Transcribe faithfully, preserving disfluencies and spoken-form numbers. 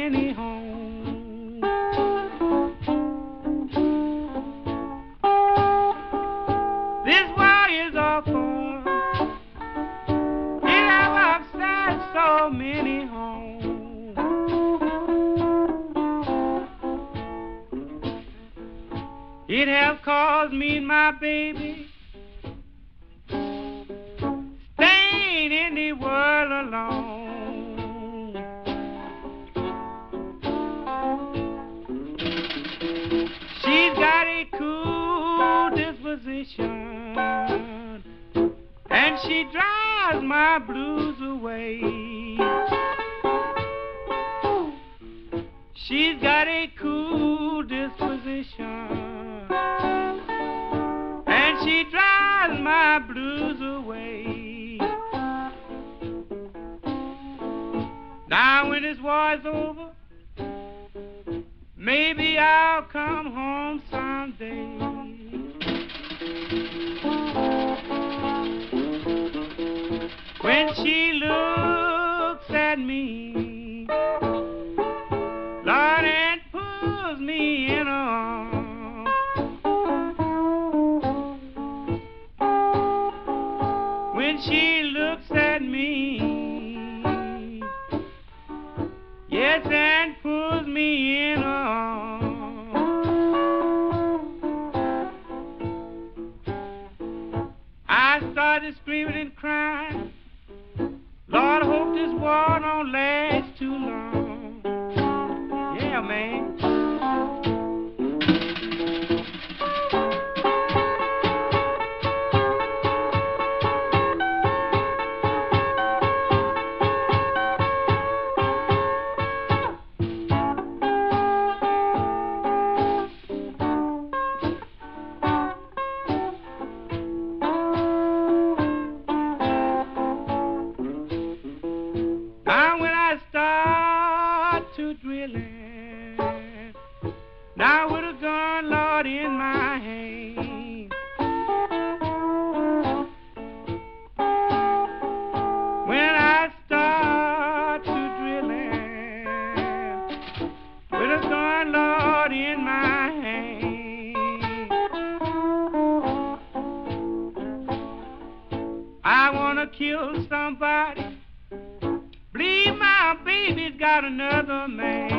any home. This war is awful. It have upset so many homes. It have caused me and my baby staying in the world alone. She's got a cool disposition, and she drives my blues away. She's got a cool disposition, and she drives my blues away. Now when this war's over, maybe I'll come home someday. When she looks at me, Lord, and pulls me in her arms, when she looks at me, yes, and pulls me in her arms, I started screaming and crying, Lord, I hope this war don't last too long. Yeah, man. Now when I start to drilling, now with a gun, Lord, in my hand, when I start to drilling, with a gun, Lord, in my hand, I wanna kill somebody. Believe my baby's got another man.